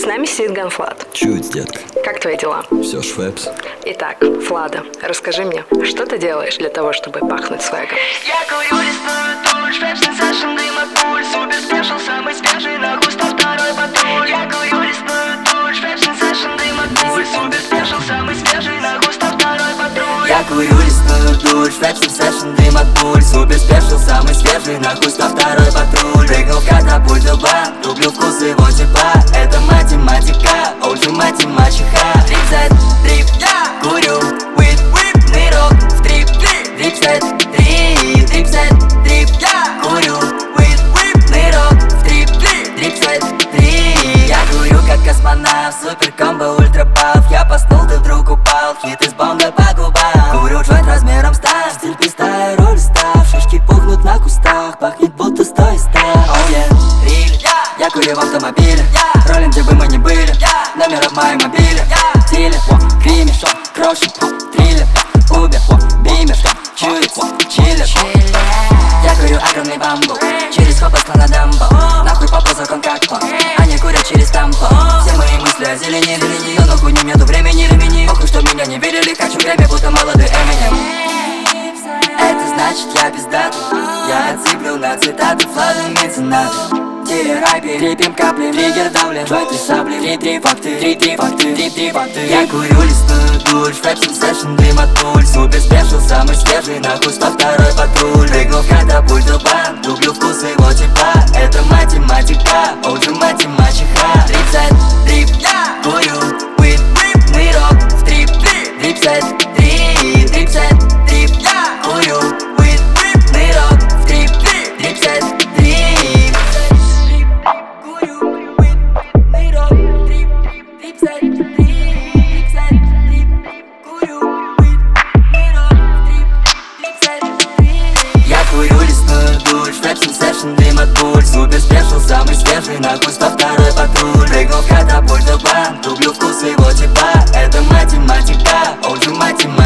С нами сидит Ганфлад. Чуть, детка. Как твои дела? Все швепс. Итак, Флада, расскажи мне, что ты делаешь для того, чтобы пахнуть свегом? Я курю, листаю туль, швепс, сенсейшн, дым от пуль. Супер спешл, самый свежий, на густо второй патруль. Я курю, листаю туль, швепс, сенсейшн, дым от пуль. Супер спешл, самый свежий, на густо второй патруль. Я курю, листаю туль, швепс, сенсейшн, дым от пуль. Супер спешл, самый свежий, на густо второй патруль. Прыгнул в катапульту бан, люблю вкус его тепла. Это математика, OG математиха. Трип-сет, трип, я курю, whip, нырок в трип, трип-сет, трип, трип-сет, трип, я курю, whip, нырок в трип, трип-сет, трип. Я курю как космонавт, супер комбо, ультра паф. Я поснул, ты вдруг упал, хит из бомбы по губам. Курю джойнт размером став, стиль пистая, роль став. Шишки пухнут на кустах, пахнет будто 100 из 100. Oh yeah, риль, я курю в автомобиле, ролим, где бы мы ни были. Номер в моем мобиле, стиле, криме, крошит, триллер, убер, бимер, чует, чиллер. Я курю огромный бамбу, через хоп на дамбо. Нахуй попу закон как по, они курят через тампо. Все мои мысли о зелени, но нахуй не нету времени ремени. Охуй, что меня не видели, хочу время, будто молодой Эминем. Это значит я пиздатый, я отсыплю на цитаты, флады меценаты. Тире-райпи, трипим капли, триггер давлен, джойнты сабли, три факты. Я курю, листую дуль, швепс, сенсейшн, дым от пуль. Супер спешл, самый свежий, нахуй 102-й патруль. Прыгнул в катапульту бан, люблю вкус его тепла. Это математика, OG математиха. Трип-сет, трип, я курю, whip, нырок в трип, трип-сет, трип, трип-сет, трип, я курю, whip, нырок в трип, трип-сет, трип. Я курю, листную дуль, швепс, сенсейшн, дым от пуль. Супер спешл, самый свежий, нахуй 102-й патруль. Прыгнул в катапульту бан, люблю вкус его тепла. Это математика, OG математика.